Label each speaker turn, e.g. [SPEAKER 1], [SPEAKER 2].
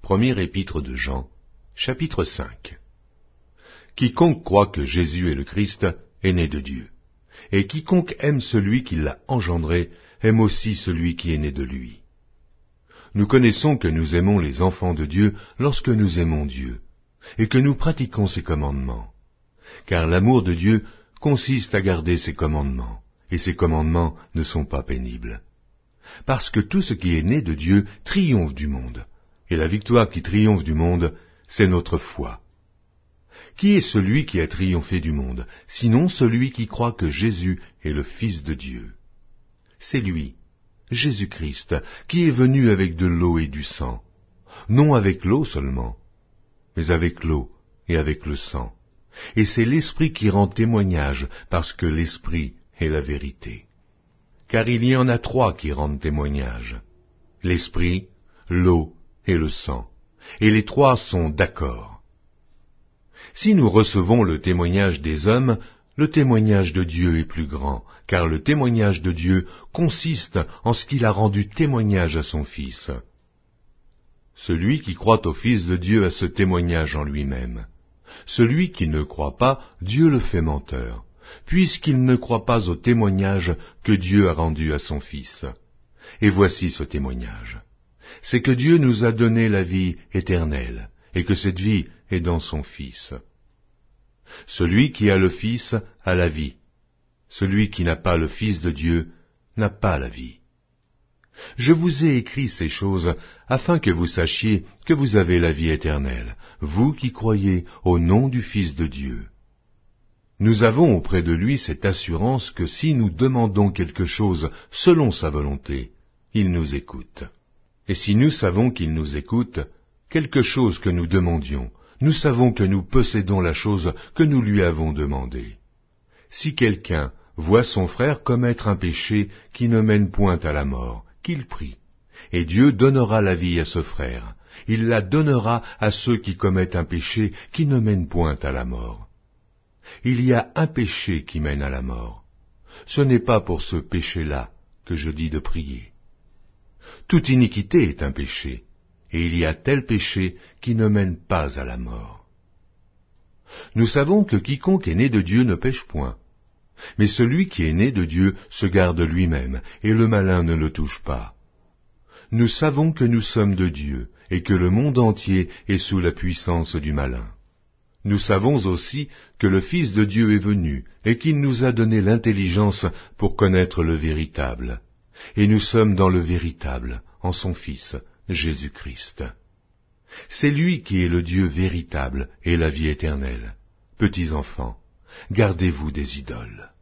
[SPEAKER 1] Première épître de Jean, chapitre 5. Quiconque croit que Jésus est le Christ est né de Dieu. Et quiconque aime celui qui l'a engendré aime aussi celui qui est né de lui. Nous connaissons que nous aimons les enfants de Dieu lorsque nous aimons Dieu, et que nous pratiquons ses commandements. Car l'amour de Dieu consiste à garder ses commandements, et ses commandements ne sont pas pénibles. Parce que tout ce qui est né de Dieu triomphe du monde, et la victoire qui triomphe du monde, c'est notre foi. Qui est celui qui a triomphé du monde, sinon celui qui croit que Jésus est le Fils de Dieu? C'est lui, Jésus-Christ, qui est venu avec de l'eau et du sang, non avec l'eau seulement, mais avec l'eau et avec le sang. Et c'est l'Esprit qui rend témoignage, parce que l'Esprit est la vérité. Car il y en a trois qui rendent témoignage, l'Esprit, l'eau et le sang, et les trois sont d'accord. Si nous recevons le témoignage des hommes, le témoignage de Dieu est plus grand, car le témoignage de Dieu consiste en ce qu'il a rendu témoignage à son Fils. Celui qui croit au Fils de Dieu a ce témoignage en lui-même. Celui qui ne croit pas, Dieu le fait menteur, puisqu'il ne croit pas au témoignage que Dieu a rendu à son Fils. Et voici ce témoignage. C'est que Dieu nous a donné la vie éternelle, et que cette vie est dans son Fils. Celui qui a le Fils a la vie. Celui qui n'a pas le Fils de Dieu n'a pas la vie. Je vous ai écrit ces choses afin que vous sachiez que vous avez la vie éternelle, vous qui croyez au nom du Fils de Dieu. Nous avons auprès de lui cette assurance que si nous demandons quelque chose selon sa volonté, il nous écoute. Et si nous savons qu'il nous écoute, quelque chose que nous demandions, nous savons que nous possédons la chose que nous lui avons demandée. Si quelqu'un voit son frère commettre un péché qui ne mène point à la mort, qu'il prie, et Dieu donnera la vie à ce frère. Il la donnera à ceux qui commettent un péché qui ne mène point à la mort. Il y a un péché qui mène à la mort. Ce n'est pas pour ce péché-là que je dis de prier. Toute iniquité est un péché, et il y a tel péché qui ne mène pas à la mort. Nous savons que quiconque est né de Dieu ne pêche point. Mais celui qui est né de Dieu se garde lui-même, et le malin ne le touche pas. Nous savons que nous sommes de Dieu, et que le monde entier est sous la puissance du malin. Nous savons aussi que le Fils de Dieu est venu, et qu'il nous a donné l'intelligence pour connaître le véritable. Et nous sommes dans le véritable, en son Fils, Jésus-Christ. C'est lui qui est le Dieu véritable et la vie éternelle. Petits enfants, gardez-vous des idoles.